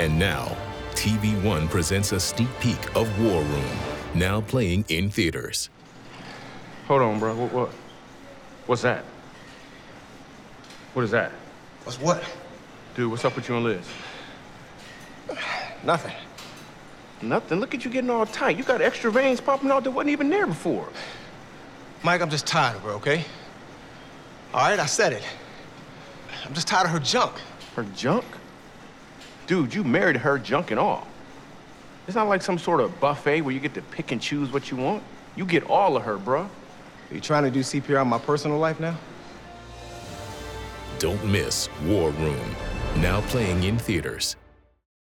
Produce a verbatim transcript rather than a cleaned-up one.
And now, T V One presents a sneak peek of War Room, now playing in theaters. Hold on, bro. What, what? What's that? What is that? What's what? Dude, what's up with you and Liz? Nothing. Nothing? Look at you getting all tight. You got extra veins popping out that wasn't even there before. Mike, I'm just tired of her, okay? All right, I said it. I'm just tired of her junk. Her junk? Dude, you married her junk and all. It's not like some sort of buffet where you get to pick and choose what you want. You get all of her, bro. Are you trying to do C P R on my personal life now? Don't miss War Room, now playing in theaters.